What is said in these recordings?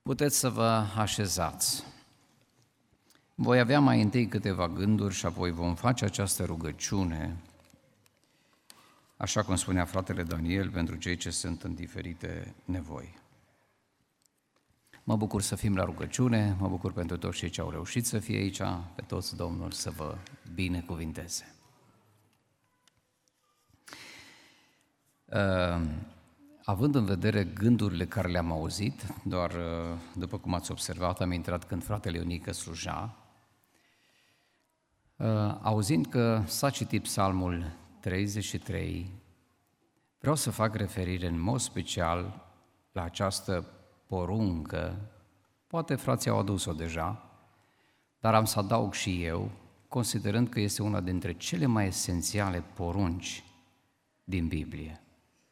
Puteți să vă așezați. Voi avea mai întâi câteva gânduri și apoi vom face această rugăciune, așa cum spunea fratele Daniel, pentru cei ce sunt în diferite nevoi. Mă bucur să fim la rugăciune, mă bucur pentru toți cei ce au reușit să fie aici, pe toți Domnul să vă binecuvinteze. Având în vedere gândurile care le-am auzit, doar după cum ați observat, am intrat când fratele Ionică sluja, auzind că s-a citit Psalmul 33, vreau să fac referire în mod special la această poruncă, poate frații au adus-o deja, dar am să adaug și eu, considerând că este una dintre cele mai esențiale porunci din Biblie.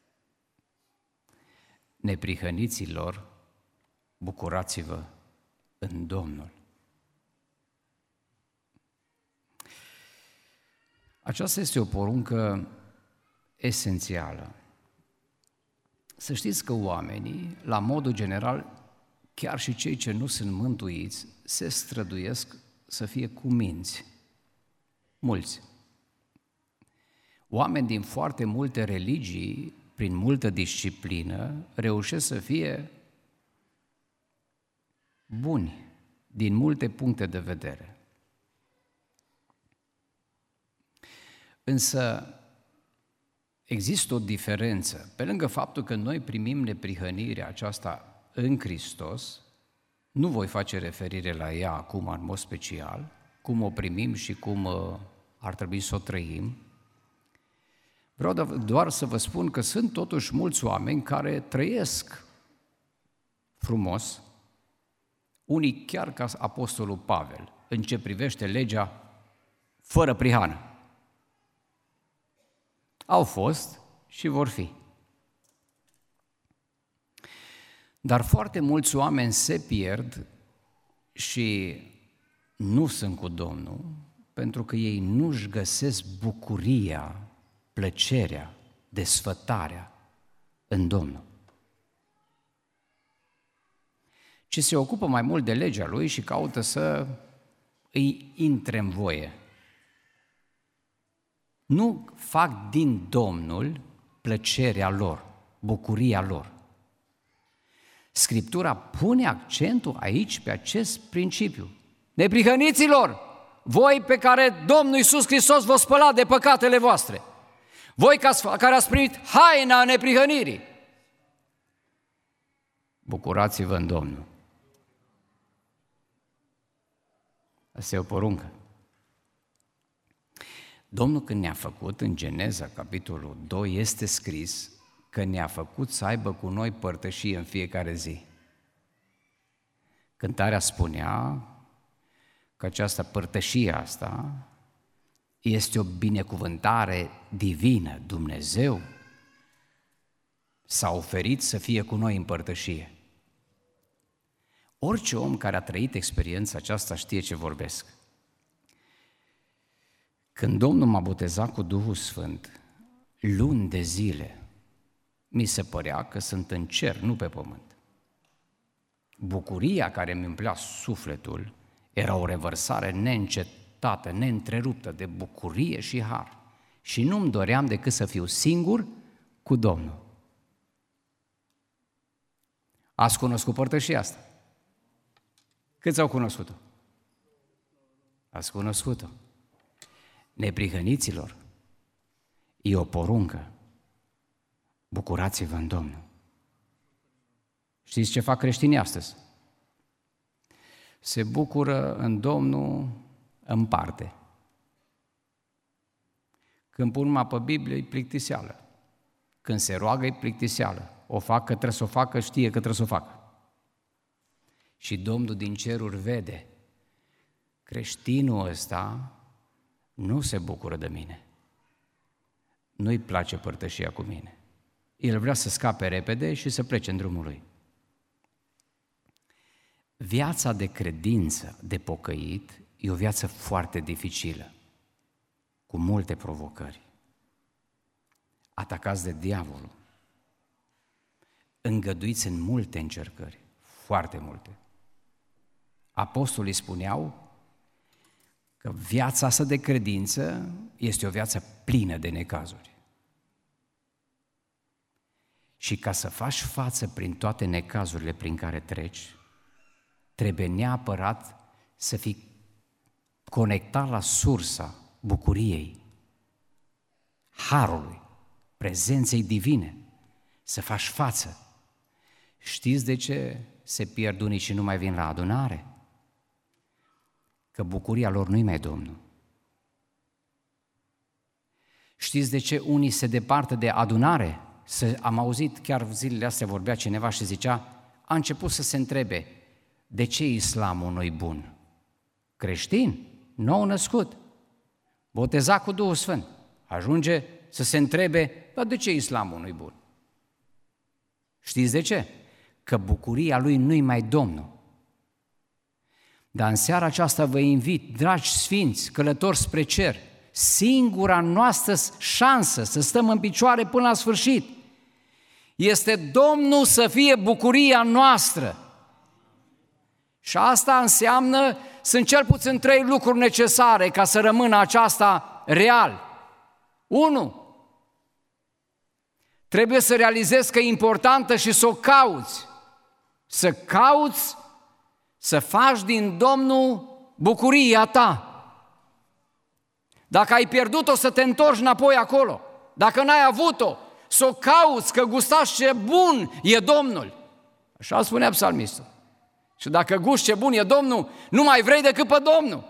Neprihăniților, bucurați-vă în Domnul. Aceasta este o poruncă esențială. Să știți că oamenii, la modul general, chiar și cei ce nu sunt mântuiți, se străduiesc să fie cuminți. Mulți. Oameni din foarte multe religii, prin multă disciplină, reușesc să fie buni din multe puncte de vedere. Însă există o diferență. Pe lângă faptul că noi primim neprihănirea aceasta în Hristos, nu voi face referire la ea acum în mod special, cum o primim și cum ar trebui să o trăim. Vreau doar să vă spun că sunt totuși mulți oameni care trăiesc frumos, unii chiar ca apostolul Pavel, în ce privește legea fără prihană. Au fost și vor fi. Dar foarte mulți oameni se pierd și nu sunt cu Domnul pentru că ei nu-și găsesc bucuria, plăcerea, desfătarea în Domnul. Ci se ocupă mai mult de legea Lui și caută să îi intre în voie. Nu fac din Domnul plăcerea lor, bucuria lor. Scriptura pune accentul aici pe acest principiu. Neprihăniților, voi pe care Domnul Iisus Hristos vă spăla de păcatele voastre, voi care ați primit haina neprihănirii, bucurați-vă în Domnul. Asta e o poruncă. Domnul când ne-a făcut, în Geneza, capitolul 2, este scris că ne-a făcut să aibă cu noi părtășie în fiecare zi. Cântarea spunea că această părtășie asta este o binecuvântare divină. Dumnezeu s-a oferit să fie cu noi în părtășie. Orice om care a trăit experiența aceasta știe ce vorbesc. Când Domnul m-a botezat cu Duhul Sfânt, luni de zile, mi se părea că sunt în cer, nu pe pământ. Bucuria care mi umplea sufletul era o revărsare neîncetată, neîntreruptă de bucurie și har. Și nu-mi doream decât să fiu singur cu Domnul. Ați cunoscut părtășia asta? Câți au cunoscut-o? Ați cunoscut-o? Neprihăniților, e o poruncă. Bucurați-vă în Domnul. Știți ce fac creștinii astăzi? Se bucură în Domnul în parte. Când pun mâna pe Biblie, e plictiseală. Când se roagă, e plictiseală. O fac că trebuie să o facă, știe că trebuie să o facă. Și Domnul din ceruri vede. Creștinul ăsta nu se bucură de mine. Nu-i place părtășia cu mine. El vrea să scape repede și să plece în drumul lui. Viața de credință, de pocăit, e o viață foarte dificilă, cu multe provocări. Atacați de diavolul, îngăduiți în multe încercări, foarte multe. Apostolii spuneau că viața asta de credință este o viață plină de necazuri. Și ca să faci față prin toate necazurile prin care treci, trebuie neapărat să fii conectat la sursa bucuriei, harului, prezenței divine, să faci față. Știți de ce se pierd unii și nu mai vin la adunare? Că bucuria lor nu-i mai Domnul. Știți de ce unii se departă de adunare? Am auzit, chiar zilele astea vorbea cineva și zicea, a început să se întrebe, de ce islamul nu-i bun? Creștin, nou născut, botezat cu Duhul Sfânt, ajunge să se întrebe, dar de ce islamul nu-i bun? Știți de ce? Că bucuria lui nu-i mai Domnul. Dar în seara aceasta vă invit, dragi sfinți, călători spre cer, singura noastră șansă să stăm în picioare până la sfârșit este Domnul să fie bucuria noastră. Și asta înseamnă, sunt cel puțin 3 lucruri necesare ca să rămână aceasta real. 1. Trebuie să realizezi că e importantă și să o cauți. Să cauți să faci din Domnul bucuria ta. Dacă ai pierdut-o, să te întorci înapoi acolo. Dacă n-ai avut-o, să o cauți, că gustați ce bun e Domnul. Așa spunea psalmistul. Și dacă gusti ce bun e Domnul, nu mai vrei decât pe Domnul.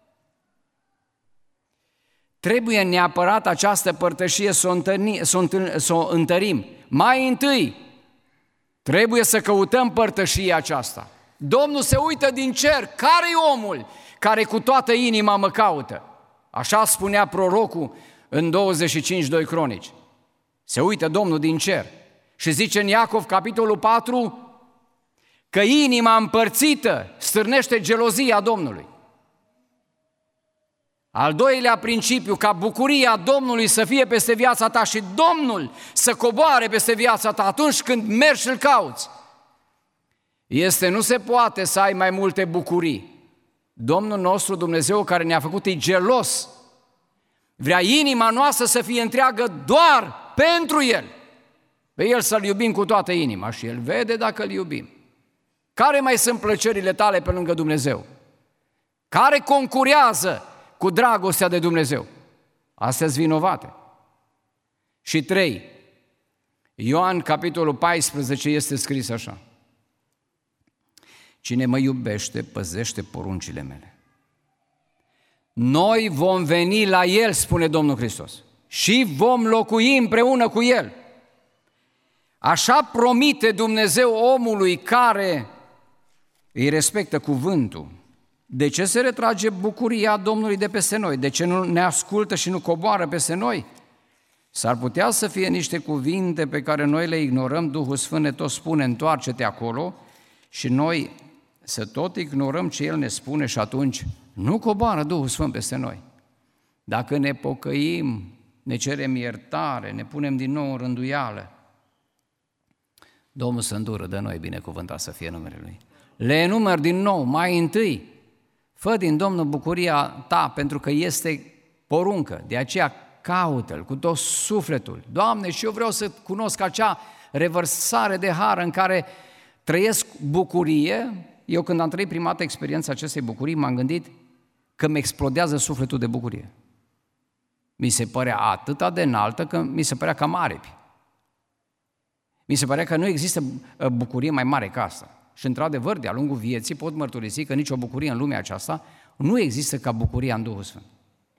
Trebuie neapărat această părtășie să o întărim. Mai întâi, trebuie să căutăm părtășia aceasta. Domnul se uită din cer, care-i omul care cu toată inima mă caută? Așa spunea prorocul în 25:2 Cronici. Se uită Domnul din cer și zice în Iacov, capitolul 4, că inima împărțită stârnește gelozia Domnului. Al doilea principiu, ca bucuria Domnului să fie peste viața ta și Domnul să coboare peste viața ta atunci când mergi și îl cauți, este nu se poate să ai mai multe bucurii. Domnul nostru Dumnezeu care ne-a făcut e gelos. Vrea inima noastră să fie întreagă doar pentru El. Pe El să-L iubim cu toată inima și El vede dacă îl iubim. Care mai sunt plăcerile tale pe lângă Dumnezeu? Care concurează cu dragostea de Dumnezeu? Astea-s vinovate. Și 3. Ioan, capitolul 14, este scris așa. Cine mă iubește, păzește poruncile mele. Noi vom veni la El, spune Domnul Hristos, și vom locui împreună cu El. Așa promite Dumnezeu omului care îi respectă cuvântul. De ce se retrage bucuria Domnului de peste noi? De ce nu ne ascultă și nu coboară peste noi? S-ar putea să fie niște cuvinte pe care noi le ignorăm, Duhul Sfânt ne tot spune, întoarce-te acolo, și noi să tot ignorăm ce El ne spune și atunci nu coboară Duhul Sfânt peste noi. Dacă ne pocăim, ne cerem iertare, ne punem din nou în rânduială, Domnul să îndură de noi, binecuvântat să fie numele Lui. Le enumăr din nou, mai întâi, fă din Domnul bucuria ta, pentru că este poruncă, de aceea caută-L cu tot sufletul. Doamne, și eu vreau să cunosc acea revărsare de har în care trăiesc bucurie. Eu când am trăit prima dată experiența acestei bucurii, m-am gândit că îmi explodează sufletul de bucurie. Mi se părea atât de înaltă că mi se părea cam aripi. Mi se părea că nu există bucurie mai mare ca asta. Și într-adevăr, de-a lungul vieții pot mărturisi că nicio bucurie în lumea aceasta nu există ca bucuria în Duhul Sfânt.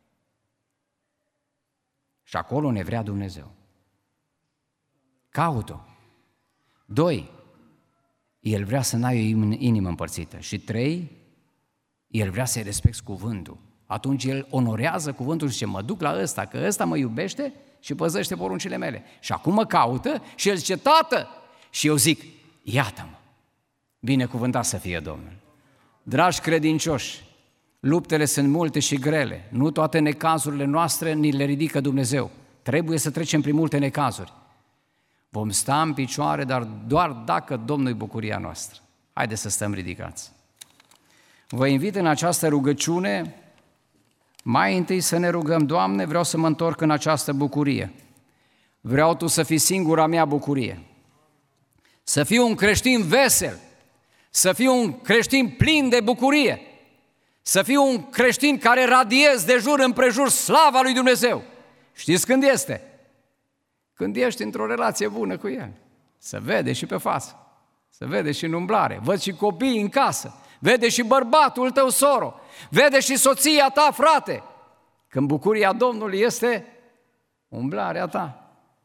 Și acolo ne vrea Dumnezeu. Caut-o. 2. El vrea să n-ai o inimă împărțită. Și 3. El vrea să-i respecti cuvântul. Atunci El onorează cuvântul și zice, mă duc la ăsta, că ăsta mă iubește și păzește poruncile mele. Și acum mă caută și El zice, Tată! Și eu zic, iată-mă! Binecuvântat să fie Domnul! Dragi credincioși, luptele sunt multe și grele. Nu toate necazurile noastre ni le ridică Dumnezeu. Trebuie să trecem prin multe necazuri. Vom sta în picioare, dar doar dacă Domnul e bucuria noastră. Haideți să stăm ridicați. Vă invit în această rugăciune, mai întâi să ne rugăm: Doamne, vreau să mă întorc în această bucurie. Vreau Tu să fii singura mea bucurie. Să fiu un creștin vesel, să fiu un creștin plin de bucurie, să fiu un creștin care radiez de jur împrejur slava lui Dumnezeu. Știți când este? Când ești într-o relație bună cu El. Se vede și pe față, se vede și în umblare, văd și copiii în casă, vede și bărbatul tău, soro, vede și soția ta, frate, când bucuria Domnului este umblarea ta.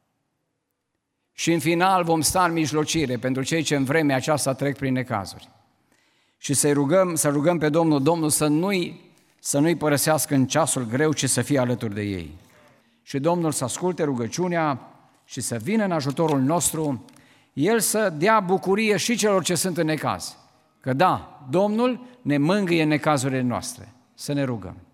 Și în final vom sta în mijlocire pentru cei ce în vremea aceasta trec prin necazuri. Și să rugăm pe Domnul să nu-i părăsească în ceasul greu, ci să fie alături de ei. Și Domnul să asculte rugăciunea și să vină în ajutorul nostru, El să dea bucurie și celor ce sunt în necaz. Că da, Domnul ne mângâie în necazurile noastre. Să ne rugăm.